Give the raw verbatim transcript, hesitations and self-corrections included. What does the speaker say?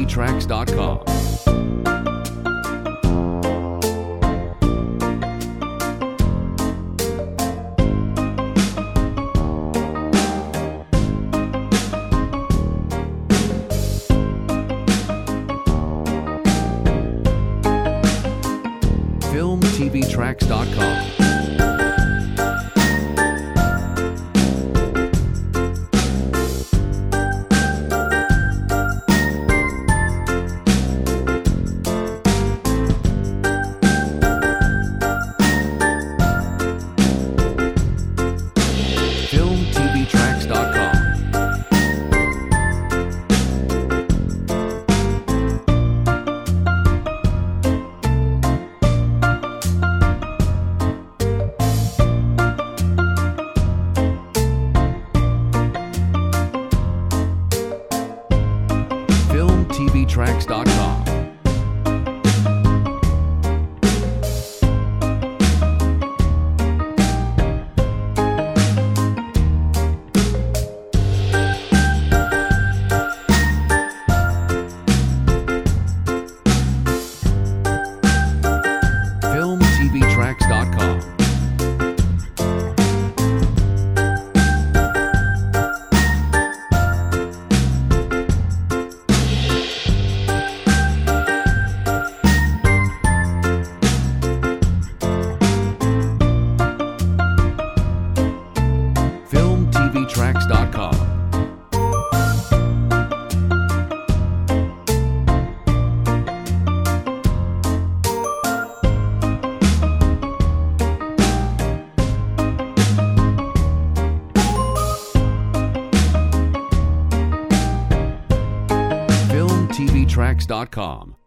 Tracks dot com. Film T V Tracks dot com. Film T V Tracks dot com. Film T V Tracks dot com. Film T V Tracks dot com. Film T V Tracks dot com. Film T V Tracks dot com.